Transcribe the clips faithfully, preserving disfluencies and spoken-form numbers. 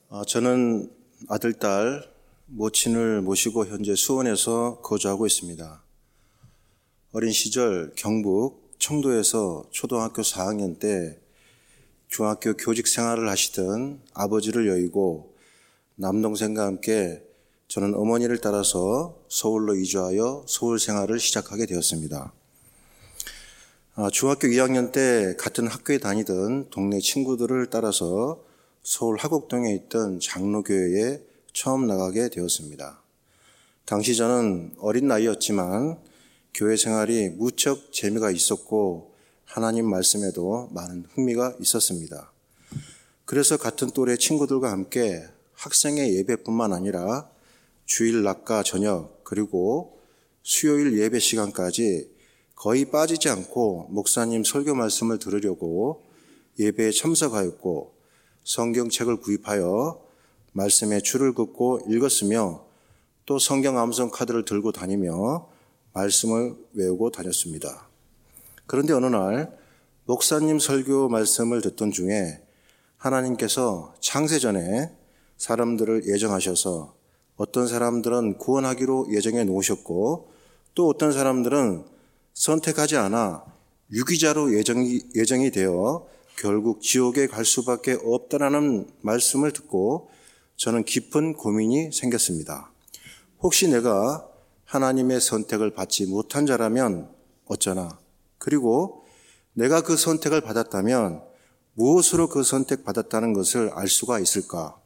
아, 저는 아들, 딸, 모친을 모시고 현재 수원에서 거주하고 있습니다. 어린 시절 경북 청도에서 초등학교 사 학년 때 중학교 교직 생활을 하시던 아버지를 여의고 남동생과 함께 저는 어머니를 따라서 서울로 이주하여 서울 생활을 시작하게 되었습니다. 아, 중학교 이 학년 때 같은 학교에 다니던 동네 친구들을 따라서 서울 화곡동에 있던 장로교회에 처음 나가게 되었습니다. 당시 저는 어린 나이였지만 교회 생활이 무척 재미가 있었고 하나님 말씀에도 많은 흥미가 있었습니다. 그래서 같은 또래 친구들과 함께 학생의 예배뿐만 아니라 주일 낮과 저녁 그리고 수요일 예배 시간까지 거의 빠지지 않고 목사님 설교 말씀을 들으려고 예배에 참석하였고 성경책을 구입하여 말씀에 줄을 긋고 읽었으며 또 성경 암송 카드를 들고 다니며 말씀을 외우고 다녔습니다. 그런데 어느 날 목사님 설교 말씀을 듣던 중에 하나님께서 창세전에 사람들을 예정하셔서 어떤 사람들은 구원하기로 예정해 놓으셨고 또 어떤 사람들은 선택하지 않아 유기자로 예정이, 예정이 되어 결국 지옥에 갈 수밖에 없다라는 말씀을 듣고 저는 깊은 고민이 생겼습니다. 혹시 내가 하나님의 선택을 받지 못한 자라면 어쩌나? 그리고 내가 그 선택을 받았다면 무엇으로 그 선택받았다는 것을 알 수가 있을까?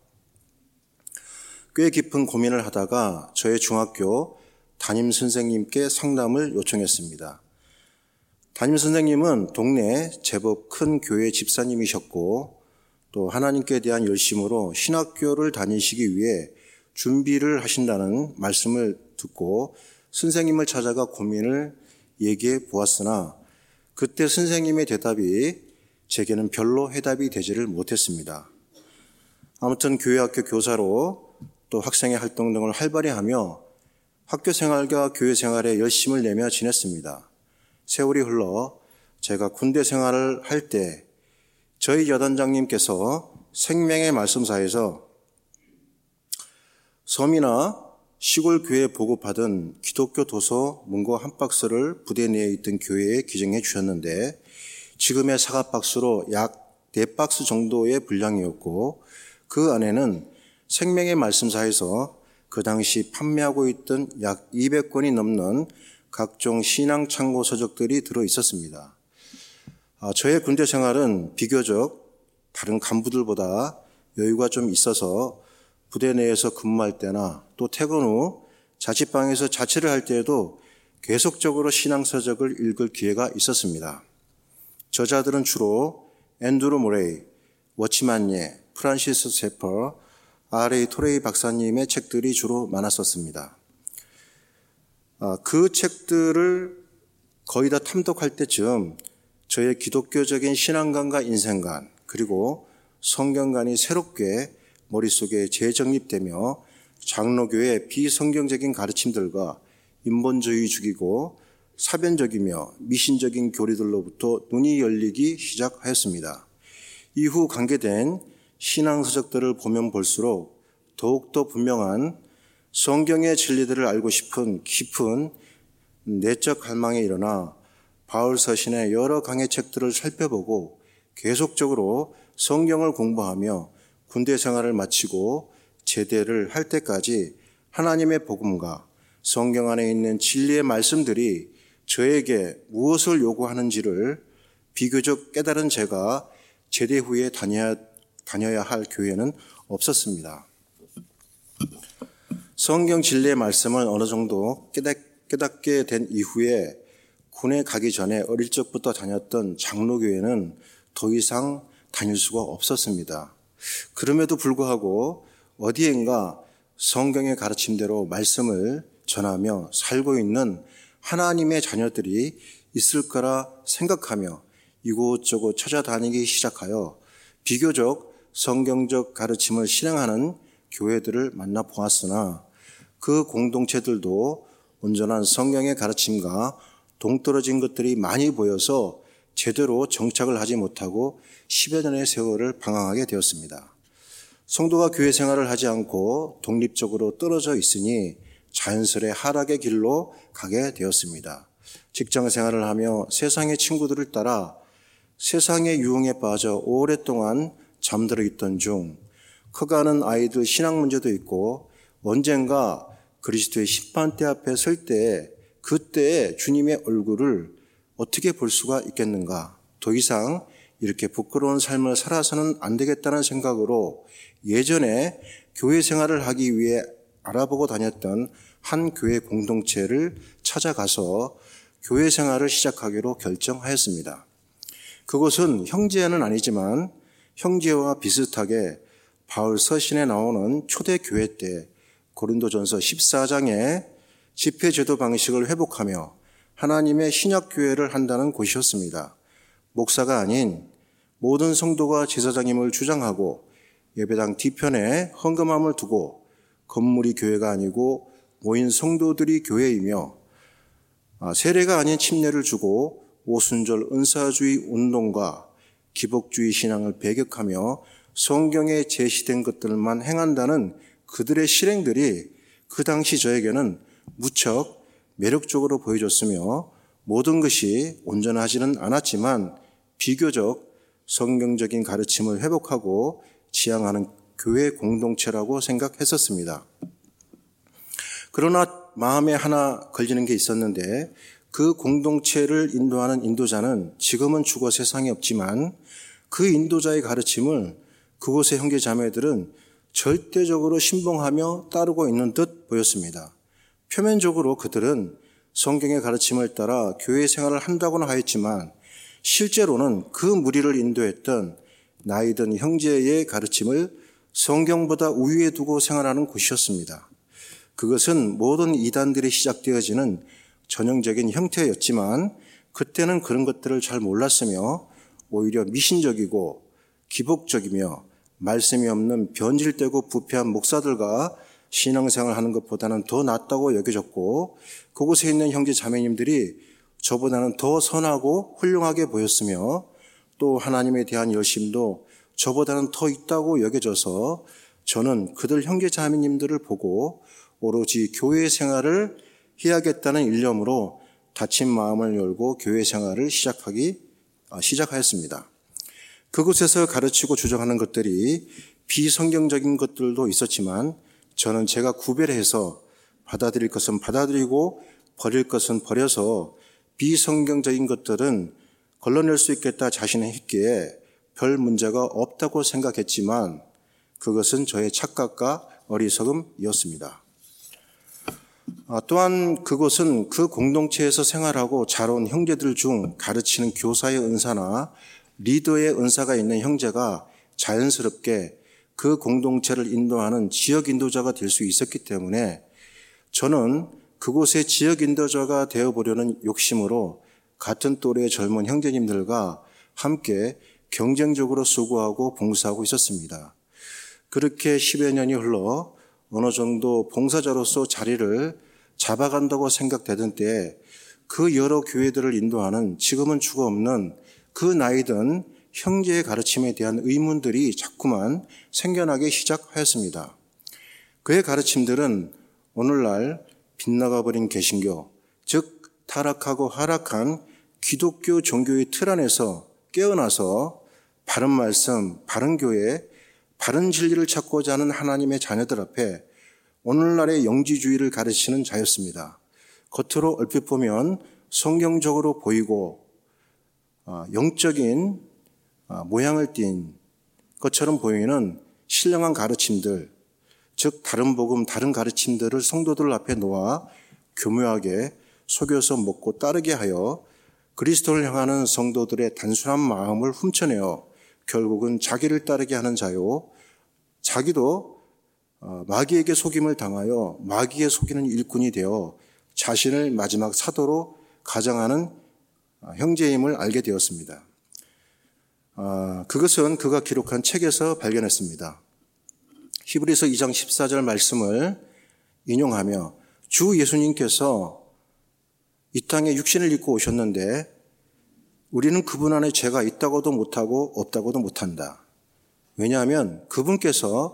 꽤 깊은 고민을 하다가 저의 중학교 담임 선생님께 상담을 요청했습니다. 담임 선생님은 동네 제법 큰 교회 집사님이셨고 또 하나님께 대한 열심으로 신학교를 다니시기 위해 준비를 하신다는 말씀을 듣고 선생님을 찾아가 고민을 얘기해 보았으나 그때 선생님의 대답이 제게는 별로 해답이 되지를 못했습니다. 아무튼 교회학교 교사로 또 학생의 활동 등을 활발히 하며 학교 생활과 교회 생활에 열심을 내며 지냈습니다. 세월이 흘러 제가 군대 생활을 할 때 저희 여단장님께서 생명의 말씀사에서 섬이나 시골 교회에 보급하던 기독교 도서 문고 한 박스를 부대 내에 있던 교회에 기증해 주셨는데 지금의 사과 박스로 약 네 박스 정도의 분량이었고 그 안에는 생명의 말씀사에서 그 당시 판매하고 있던 약 이백 권이 넘는 각종 신앙 참고 서적들이 들어 있었습니다. 아, 저의 군대 생활은 비교적 다른 간부들보다 여유가 좀 있어서 부대 내에서 근무할 때나 또 퇴근 후 자취방에서 자취를 할 때에도 계속적으로 신앙 서적을 읽을 기회가 있었습니다. 저자들은 주로 앤드루 모레이, 워치만 예, 프란시스 세퍼, 알에이 토레이 박사님의 책들이 주로 많았었습니다. 그 책들을 거의 다 탐독할 때쯤 저의 기독교적인 신앙관과 인생관 그리고 성경관이 새롭게 머릿속에 재정립되며 장로교의 비성경적인 가르침들과 인본주의 죽이고 사변적이며 미신적인 교리들로부터 눈이 열리기 시작하였습니다. 이후 관계된 신앙서적들을 보면 볼수록 더욱더 분명한 성경의 진리들을 알고 싶은 깊은 내적 갈망에 일어나 바울 서신의 여러 강의 책들을 살펴보고 계속적으로 성경을 공부하며 군대 생활을 마치고 제대를 할 때까지 하나님의 복음과 성경 안에 있는 진리의 말씀들이 저에게 무엇을 요구하는지를 비교적 깨달은 제가 제대 후에 다녀야, 다녀야 할 교회는 없었습니다. 성경 진리의 말씀을 어느 정도 깨닫, 깨닫게 된 이후에 군에 가기 전에 어릴 적부터 다녔던 장로교회는 더 이상 다닐 수가 없었습니다. 그럼에도 불구하고 어디엔가 성경의 가르침대로 말씀을 전하며 살고 있는 하나님의 자녀들이 있을 거라 생각하며 이곳저곳 찾아다니기 시작하여 비교적 성경적 가르침을 실행하는 교회들을 만나 보았으나 그 공동체들도 온전한 성경의 가르침과 동떨어진 것들이 많이 보여서 제대로 정착을 하지 못하고 십여 년의 세월을 방황하게 되었습니다. 성도가 교회 생활을 하지 않고 독립적으로 떨어져 있으니 자연스레 하락의 길로 가게 되었습니다. 직장 생활을 하며 세상의 친구들을 따라 세상의 유흥에 빠져 오랫동안 잠들어 있던 중 커가는 아이들 신앙 문제도 있고 언젠가 그리스도의 심판대 앞에 설 때 그때 주님의 얼굴을 어떻게 볼 수가 있겠는가? 더 이상 이렇게 부끄러운 삶을 살아서는 안 되겠다는 생각으로 예전에 교회 생활을 하기 위해 알아보고 다녔던 한 교회 공동체를 찾아가서 교회 생활을 시작하기로 결정하였습니다. 그곳은 형제는 아니지만 형제와 비슷하게 바울 서신에 나오는 초대교회 때 고린도전서 십사 장의 집회제도 방식을 회복하며 하나님의 신약교회를 한다는 곳이었습니다. 목사가 아닌 모든 성도가 제사장임을 주장하고 예배당 뒤편에 헌금함을 두고 건물이 교회가 아니고 모인 성도들이 교회이며 세례가 아닌 침례를 주고 오순절 은사주의 운동과 기복주의 신앙을 배격하며 성경에 제시된 것들만 행한다는 그들의 실행들이 그 당시 저에게는 무척 매력적으로 보여졌으며 모든 것이 온전하지는 않았지만 비교적 성경적인 가르침을 회복하고 지향하는 교회 공동체라고 생각했었습니다. 그러나 마음에 하나 걸리는 게 있었는데 그 공동체를 인도하는 인도자는 지금은 죽어 세상에 없지만 그 인도자의 가르침을 그곳의 형제 자매들은 절대적으로 신봉하며 따르고 있는 듯 보였습니다. 표면적으로 그들은 성경의 가르침을 따라 교회 생활을 한다고는 하였지만 실제로는 그 무리를 인도했던 나이 든 형제의 가르침을 성경보다 우위에 두고 생활하는 곳이었습니다. 그것은 모든 이단들이 시작되어지는 전형적인 형태였지만 그때는 그런 것들을 잘 몰랐으며 오히려 미신적이고 기복적이며 말씀이 없는 변질되고 부패한 목사들과 신앙생활을 하는 것보다는 더 낫다고 여겨졌고 그곳에 있는 형제 자매님들이 저보다는 더 선하고 훌륭하게 보였으며 또 하나님에 대한 열심도 저보다는 더 있다고 여겨져서 저는 그들 형제 자매님들을 보고 오로지 교회 생활을 해야겠다는 일념으로 닫힌 마음을 열고 교회 생활을 시작하기 시작하였습니다. 그곳에서 가르치고 주장하는 것들이 비성경적인 것들도 있었지만 저는 제가 구별해서 받아들일 것은 받아들이고 버릴 것은 버려서 비성경적인 것들은 걸러낼 수 있겠다 자신했기에 별 문제가 없다고 생각했지만 그것은 저의 착각과 어리석음이었습니다. 또한 그곳은 그 공동체에서 생활하고 자라온 형제들 중 가르치는 교사의 은사나 리더의 은사가 있는 형제가 자연스럽게 그 공동체를 인도하는 지역 인도자가 될 수 있었기 때문에 저는 그곳의 지역 인도자가 되어보려는 욕심으로 같은 또래의 젊은 형제님들과 함께 경쟁적으로 수고하고 봉사하고 있었습니다. 그렇게 십여 년이 흘러 어느 정도 봉사자로서 자리를 잡아간다고 생각되던 때에 그 여러 교회들을 인도하는 지금은 죽어 없는 그 나이든 형제의 가르침에 대한 의문들이 자꾸만 생겨나기 시작하였습니다. 그의 가르침들은 오늘날 빗나가버린 개신교, 즉 타락하고 하락한 기독교 종교의 틀 안에서 깨어나서 바른 말씀, 바른 교회, 바른 진리를 찾고자 하는 하나님의 자녀들 앞에 오늘날의 영지주의를 가르치는 자였습니다. 겉으로 얼핏 보면 성경적으로 보이고 영적인 모양을 띈 것처럼 보이는 신령한 가르침들, 즉 다른 복음, 다른 가르침들을 성도들 앞에 놓아 교묘하게 속여서 먹고 따르게 하여 그리스도를 향하는 성도들의 단순한 마음을 훔쳐내어 결국은 자기를 따르게 하는 자요, 자기도 마귀에게 속임을 당하여 마귀에 속이는 일꾼이 되어 자신을 마지막 사도로 가장하는 형제임을 알게 되었습니다. 그것은 그가 기록한 책에서 발견했습니다. 히브리서 이 장 십사 절 말씀을 인용하며 주 예수님께서 이 땅에 육신을 입고 오셨는데 우리는 그분 안에 죄가 있다고도 못하고 없다고도 못한다. 왜냐하면 그분께서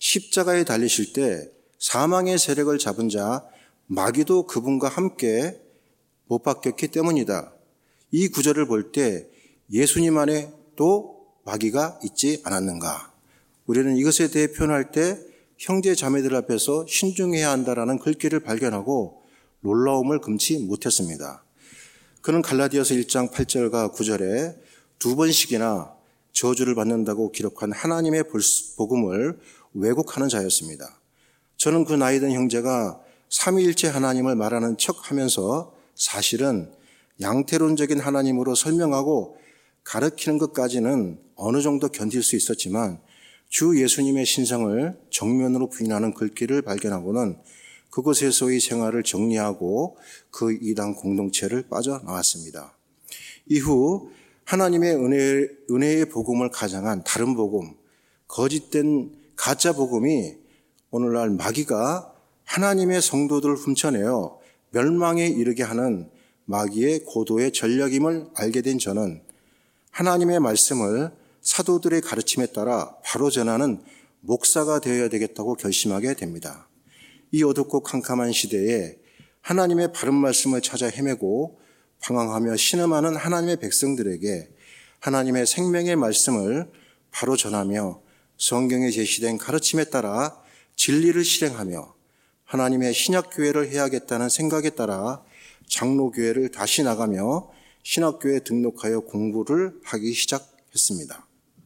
십자가에 달리실 때 사망의 세력을 잡은 자 마귀도 그분과 함께 못 박혔기 때문이다. 이 구절을 볼 때 예수님 안에도 마귀가 있지 않았는가? 우리는 이것에 대해 표현할 때 형제 자매들 앞에서 신중해야 한다라는 글귀를 발견하고 놀라움을 금치 못했습니다. 그는 갈라디아서 일 장 팔 절과 구 절에 두 번씩이나 저주를 받는다고 기록한 하나님의 복음을 왜곡하는 자였습니다. 저는 그 나이 든 형제가 삼위일체 하나님을 말하는 척하면서 사실은 양태론적인 하나님으로 설명하고 가르치는 것까지는 어느 정도 견딜 수 있었지만 주 예수님의 신성을 정면으로 부인하는 글귀를 발견하고는 그곳에서의 생활을 정리하고 그 이단 공동체를 빠져나왔습니다. 이후 하나님의 은혜, 은혜의 복음을 가장한 다른 복음, 거짓된 가짜 복음이 오늘날 마귀가 하나님의 성도들을 훔쳐내어 멸망에 이르게 하는 마귀의 고도의 전략임을 알게 된 저는 하나님의 말씀을 사도들의 가르침에 따라 바로 전하는 목사가 되어야 되겠다고 결심하게 됩니다. 이 어둡고 캄캄한 시대에 하나님의 바른 말씀을 찾아 헤매고 방황하며 신음하는 하나님의 백성들에게 하나님의 생명의 말씀을 바로 전하며 성경에 제시된 가르침에 따라 진리를 실행하며 하나님의 신약교회를 해야겠다는 생각에 따라 장로교회를 다시 나가며 신학교에 등록하여 공부를 하기 시작했습니다.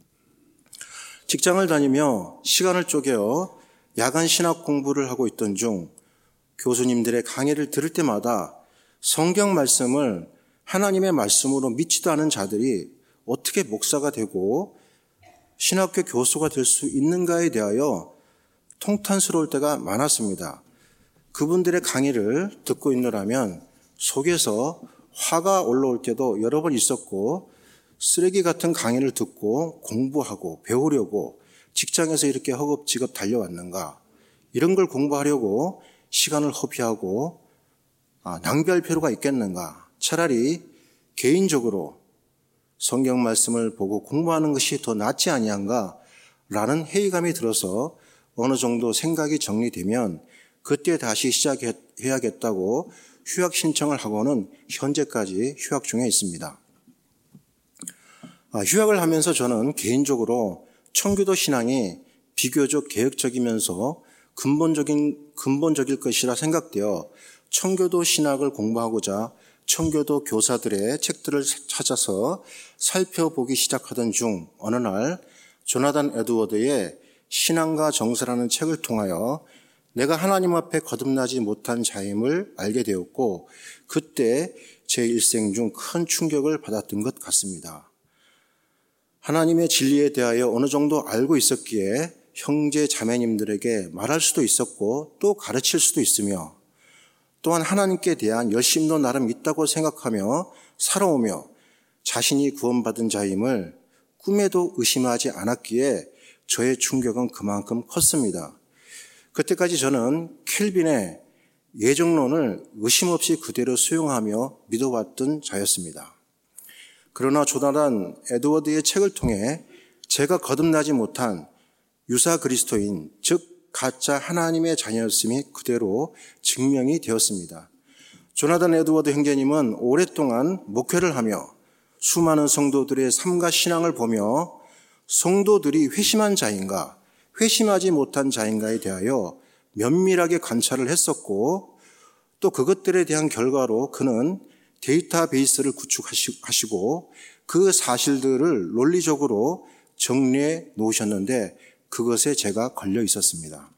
직장을 다니며 시간을 쪼개어 야간 신학 공부를 하고 있던 중 교수님들의 강의를 들을 때마다 성경 말씀을 하나님의 말씀으로 믿지도 않은 자들이 어떻게 목사가 되고 신학교 교수가 될 수 있는가에 대하여 통탄스러울 때가 많았습니다. 그분들의 강의를 듣고 있노라면 속에서 화가 올라올 때도 여러 번 있었고 쓰레기 같은 강의를 듣고 공부하고 배우려고 직장에서 이렇게 허겁지겁 달려왔는가, 이런 걸 공부하려고 시간을 허비하고 아, 낭비할 필요가 있겠는가, 차라리 개인적으로 성경 말씀을 보고 공부하는 것이 더 낫지 아니한가 라는 회의감이 들어서 어느 정도 생각이 정리되면 그때 다시 시작해야겠다고 휴학 신청을 하고는 현재까지 휴학 중에 있습니다. 아, 휴학을 하면서 저는 개인적으로 청교도 신앙이 비교적 개혁적이면서 근본적인, 근본적일 것이라 생각되어 청교도 신학을 공부하고자 청교도 교사들의 책들을 찾아서 살펴보기 시작하던 중 어느 날 조나단 에드워드의 신앙과 정서라는 책을 통하여 내가 하나님 앞에 거듭나지 못한 자임을 알게 되었고 그때 제 일생 중 큰 충격을 받았던 것 같습니다. 하나님의 진리에 대하여 어느 정도 알고 있었기에 형제 자매님들에게 말할 수도 있었고 또 가르칠 수도 있으며 또한 하나님께 대한 열심도 나름 있다고 생각하며 살아오며 자신이 구원받은 자임을 꿈에도 의심하지 않았기에 저의 충격은 그만큼 컸습니다. 그때까지 저는 켈빈의 예정론을 의심 없이 그대로 수용하며 믿어왔던 자였습니다. 그러나 조나단 에드워드의 책을 통해 제가 거듭나지 못한 유사 그리스도인, 즉 가짜 하나님의 자녀였음이 그대로 증명이 되었습니다. 조나단 에드워드 형제님은 오랫동안 목회를 하며 수많은 성도들의 삶과 신앙을 보며 성도들이 회심한 자인가, 회심하지 못한 자인가에 대하여 면밀하게 관찰을 했었고 또 그것들에 대한 결과로 그는 데이터베이스를 구축하시고 그 사실들을 논리적으로 정리해 놓으셨는데 그것에 제가 걸려 있었습니다.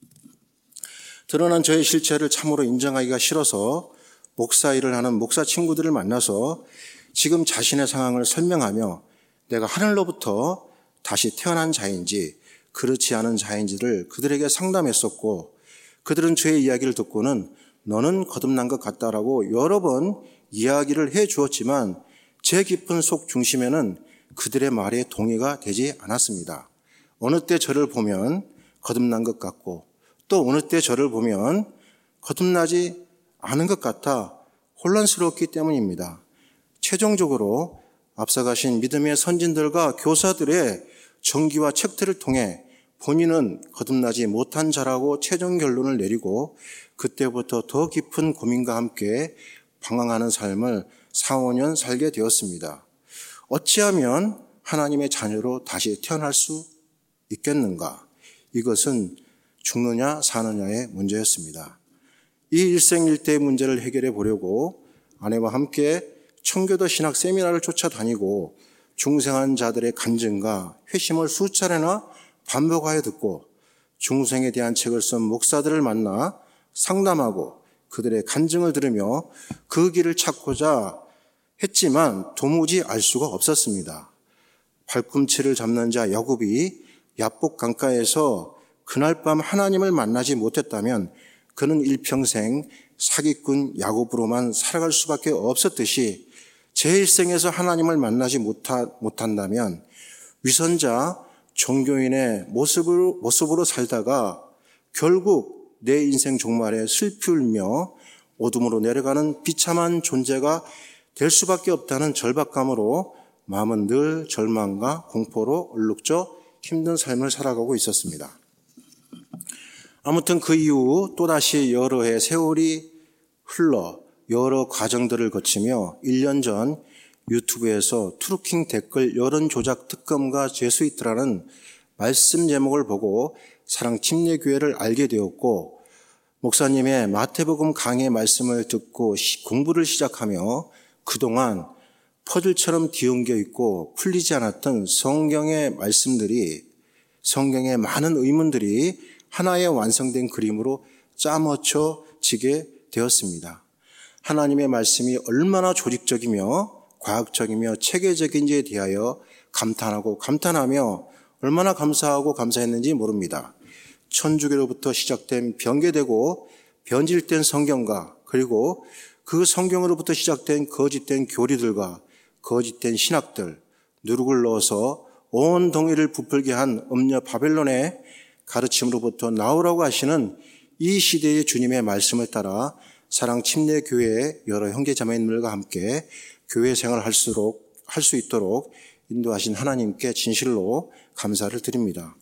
드러난 저의 실체를 참으로 인정하기가 싫어서 목사 일을 하는 목사 친구들을 만나서 지금 자신의 상황을 설명하며 내가 하늘로부터 다시 태어난 자인지 그렇지 않은 자인지를 그들에게 상담했었고 그들은 저의 이야기를 듣고는 너는 거듭난 것 같다라고 여러 번 이야기를 해 주었지만 제 깊은 속 중심에는 그들의 말에 동의가 되지 않았습니다. 어느 때 저를 보면 거듭난 것 같고 또 어느 때 저를 보면 거듭나지 않은 것 같아 혼란스러웠기 때문입니다. 최종적으로 앞서가신 믿음의 선진들과 교사들의 정기와 책들을 통해 본인은 거듭나지 못한 자라고 최종 결론을 내리고 그때부터 더 깊은 고민과 함께 방황하는 삶을 사, 오 년 살게 되었습니다. 어찌하면 하나님의 자녀로 다시 태어날 수 있겠는가? 이것은 죽느냐 사느냐의 문제였습니다. 이 일생일대의 문제를 해결해 보려고 아내와 함께 청교도 신학 세미나를 쫓아다니고 중생한 자들의 간증과 회심을 수차례나 반복하여 듣고 중생에 대한 책을 쓴 목사들을 만나 상담하고 그들의 간증을 들으며 그 길을 찾고자 했지만 도무지 알 수가 없었습니다. 발꿈치를 잡는 자 야곱이 야복 강가에서 그날 밤 하나님을 만나지 못했다면 그는 일평생 사기꾼 야곱으로만 살아갈 수밖에 없었듯이 제 일생에서 하나님을 만나지 못하, 못한다면 위선자 종교인의 모습으로, 모습으로 살다가 결국 내 인생 종말에 슬피 울며 어둠으로 내려가는 비참한 존재가 될 수밖에 없다는 절박감으로 마음은 늘 절망과 공포로 얼룩져 힘든 삶을 살아가고 있었습니다. 아무튼 그 이후 또다시 여러 해 세월이 흘러 여러 과정들을 거치며 일 년 전 유튜브에서 트루킹 댓글 여론조작 특검과 제수이트라는 말씀 제목을 보고 사랑침례교회를 알게 되었고 목사님의 마태복음 강의 말씀을 듣고 공부를 시작하며 그동안 퍼즐처럼 뒤엉겨 있고 풀리지 않았던 성경의 말씀들이 성경의 많은 의문들이 하나의 완성된 그림으로 짜맞춰지게 되었습니다. 하나님의 말씀이 얼마나 조직적이며 과학적이며 체계적인지에 대하여 감탄하고 감탄하며 얼마나 감사하고 감사했는지 모릅니다. 천주교로부터 시작된 변개되고 변질된 성경과 그리고 그 성경으로부터 시작된 거짓된 교리들과 거짓된 신학들, 누룩을 넣어서 온 동의를 부풀게 한 음녀 바벨론의 가르침으로부터 나오라고 하시는 이 시대의 주님의 말씀을 따라 사랑 침례교회의 여러 형제자매님들과 함께 교회 생활을 할수록 할 수 있도록 인도하신 하나님께 진실로 감사를 드립니다.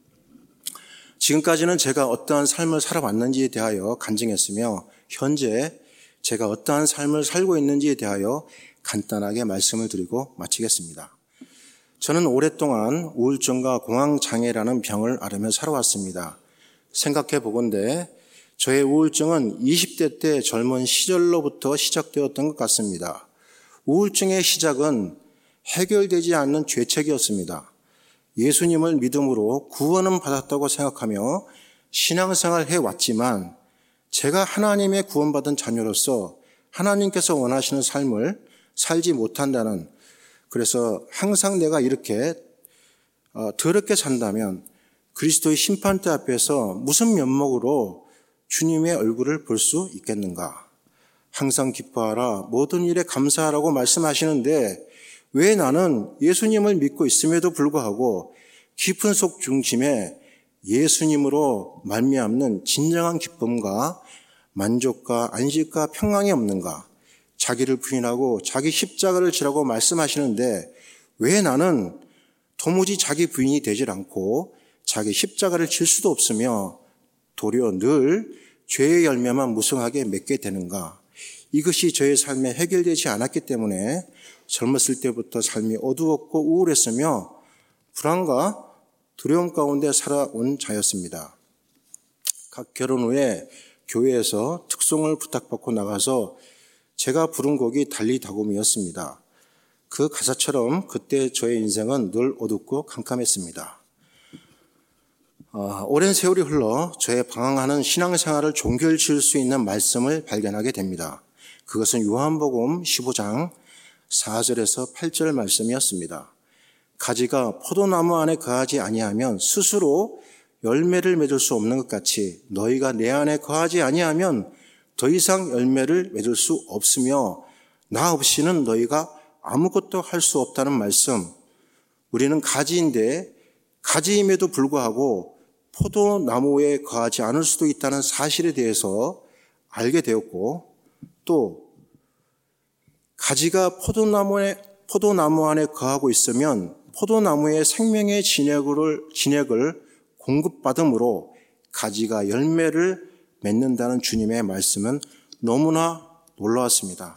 지금까지는 제가 어떠한 삶을 살아왔는지에 대하여 간증했으며 현재 제가 어떠한 삶을 살고 있는지에 대하여 간단하게 말씀을 드리고 마치겠습니다. 저는 오랫동안 우울증과 공황장애라는 병을 앓으며 살아왔습니다. 생각해 보건대 저의 우울증은 이십 대 때 젊은 시절로부터 시작되었던 것 같습니다. 우울증의 시작은 해결되지 않는 죄책이었습니다. 예수님을 믿음으로 구원은 받았다고 생각하며 신앙생활을 해왔지만 제가 하나님의 구원받은 자녀로서 하나님께서 원하시는 삶을 살지 못한다는, 그래서 항상 내가 이렇게 더럽게 산다면 그리스도의 심판대 앞에서 무슨 면목으로 주님의 얼굴을 볼 수 있겠는가? 항상 기뻐하라, 모든 일에 감사하라고 말씀하시는데 왜 나는 예수님을 믿고 있음에도 불구하고 깊은 속 중심에 예수님으로 말미암는 진정한 기쁨과 만족과 안식과 평강이 없는가? 자기를 부인하고 자기 십자가를 지라고 말씀하시는데 왜 나는 도무지 자기 부인이 되질 않고 자기 십자가를 질 수도 없으며 도리어 늘 죄의 열매만 무성하게 맺게 되는가? 이것이 저의 삶에 해결되지 않았기 때문에 젊었을 때부터 삶이 어두웠고 우울했으며 불안과 두려움 가운데 살아온 자였습니다. 각 결혼 후에 교회에서 특송을 부탁받고 나가서 제가 부른 곡이 달리다곰이었습니다. 그 가사처럼 그때 저의 인생은 늘 어둡고 캄캄했습니다. 어, 오랜 세월이 흘러 저의 방황하는 신앙생활을 종결지을 수 있는 말씀을 발견하게 됩니다. 그것은 요한복음 십오 장 사 절에서 팔 절 말씀이었습니다. 가지가 포도나무 안에 거하지 아니하면 스스로 열매를 맺을 수 없는 것 같이 너희가 내 안에 거하지 아니하면 더 이상 열매를 맺을 수 없으며 나 없이는 너희가 아무것도 할 수 없다는 말씀. 우리는 가지인데 가지임에도 불구하고 포도나무에 거하지 않을 수도 있다는 사실에 대해서 알게 되었고 또 가지가 포도나무에, 포도나무 안에 거하고 있으면 포도나무의 생명의 진액을, 진액을 공급받음으로 가지가 열매를 맺는다는 주님의 말씀은 너무나 놀라웠습니다.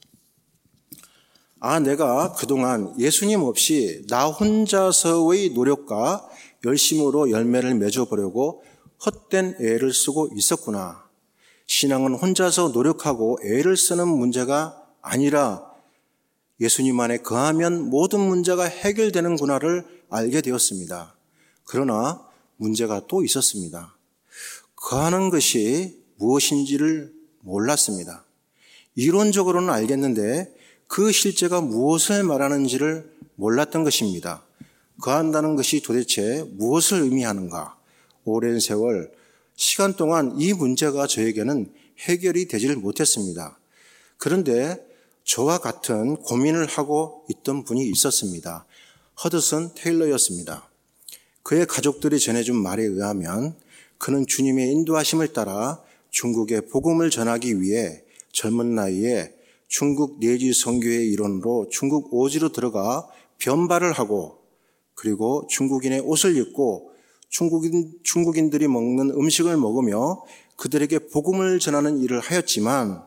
아, 내가 그동안 예수님 없이 나 혼자서의 노력과 열심으로 열매를 맺어보려고 헛된 애를 쓰고 있었구나. 신앙은 혼자서 노력하고 애를 쓰는 문제가 아니라 예수님 안에 거하면 모든 문제가 해결되는구나를 알게 되었습니다. 그러나 문제가 또 있었습니다. 거하는 것이 무엇인지를 몰랐습니다. 이론적으로는 알겠는데 그 실제가 무엇을 말하는지를 몰랐던 것입니다. 거한다는 것이 도대체 무엇을 의미하는가? 오랜 세월, 시간 동안 이 문제가 저에게는 해결이 되질 못했습니다. 그런데 저와 같은 고민을 하고 있던 분이 있었습니다. 허드슨 테일러였습니다. 그의 가족들이 전해준 말에 의하면 그는 주님의 인도하심을 따라 중국에 복음을 전하기 위해 젊은 나이에 중국 내지 선교의 일원으로 중국 오지로 들어가 변발을 하고 그리고 중국인의 옷을 입고 중국인, 중국인들이 먹는 음식을 먹으며 그들에게 복음을 전하는 일을 하였지만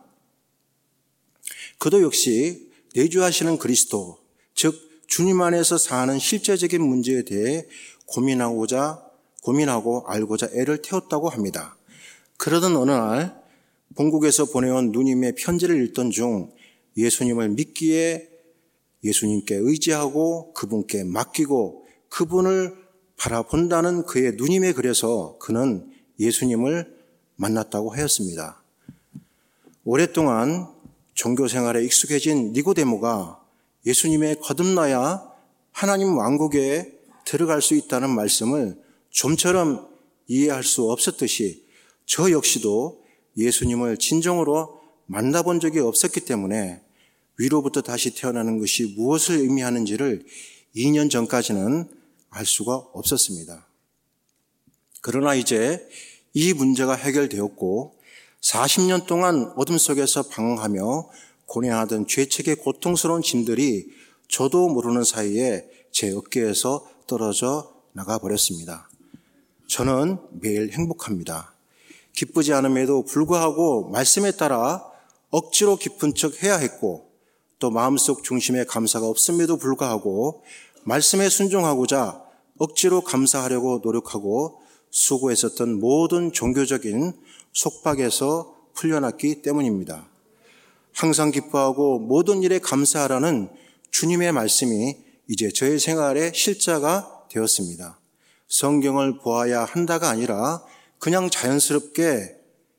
그도 역시 내주하시는 그리스도, 즉 주님 안에서 사는 실제적인 문제에 대해 고민하고자 고민하고 알고자 애를 태웠다고 합니다. 그러던 어느 날 본국에서 보내온 누님의 편지를 읽던 중 예수님을 믿기에 예수님께 의지하고 그분께 맡기고 그분을 바라본다는 그의 누님의 글에서 그는 예수님을 만났다고 하였습니다. 오랫동안 종교 생활에 익숙해진 니고데모가 예수님의 거듭나야 하나님 왕국에 들어갈 수 있다는 말씀을 좀처럼 이해할 수 없었듯이 저 역시도 예수님을 진정으로 만나본 적이 없었기 때문에 위로부터 다시 태어나는 것이 무엇을 의미하는지를 이 년 전까지는 알 수가 없었습니다. 그러나 이제 이 문제가 해결되었고 사십 년 동안 어둠 속에서 방황하며 고뇌하던 죄책의 고통스러운 짐들이 저도 모르는 사이에 제 어깨에서 떨어져 나가버렸습니다. 저는 매일 행복합니다. 기쁘지 않음에도 불구하고 말씀에 따라 억지로 기쁜 척 해야 했고 또 마음속 중심에 감사가 없음에도 불구하고 말씀에 순종하고자 억지로 감사하려고 노력하고 수고했었던 모든 종교적인 속박에서 풀려났기 때문입니다. 항상 기뻐하고 모든 일에 감사하라는 주님의 말씀이 이제 저의 생활의 실자가 되었습니다. 성경을 보아야 한다가 아니라 그냥 자연스럽게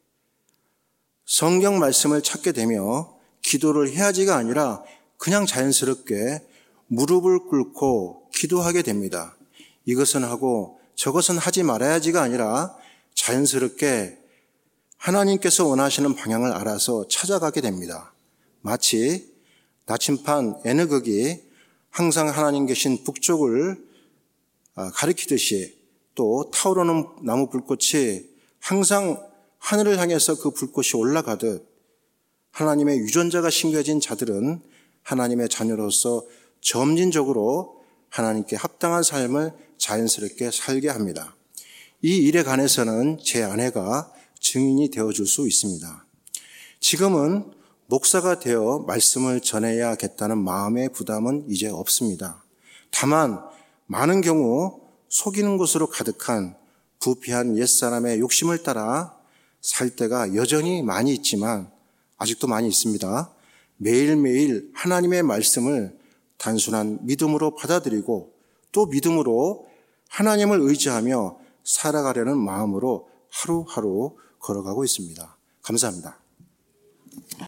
성경 말씀을 찾게 되며 기도를 해야지가 아니라 그냥 자연스럽게 무릎을 꿇고 기도하게 됩니다. 이것은 하고 저것은 하지 말아야지가 아니라 자연스럽게 하나님께서 원하시는 방향을 알아서 찾아가게 됩니다. 마치 나침반 에너극이 항상 하나님 계신 북쪽을 가리키듯이 또 타오르는 나무 불꽃이 항상 하늘을 향해서 그 불꽃이 올라가듯 하나님의 유전자가 심겨진 자들은 하나님의 자녀로서 점진적으로 하나님께 합당한 삶을 자연스럽게 살게 합니다. 이 일에 관해서는 제 아내가 증인이 되어줄 수 있습니다. 지금은 목사가 되어 말씀을 전해야겠다는 마음의 부담은 이제 없습니다. 다만 많은 경우 속이는 것으로 가득한 부패한 옛사람의 욕심을 따라 살 때가 여전히 많이 있지만 아직도 많이 있습니다. 매일매일 하나님의 말씀을 단순한 믿음으로 받아들이고 또 믿음으로 하나님을 의지하며 살아가려는 마음으로 하루하루 걸어가고 있습니다. 감사합니다.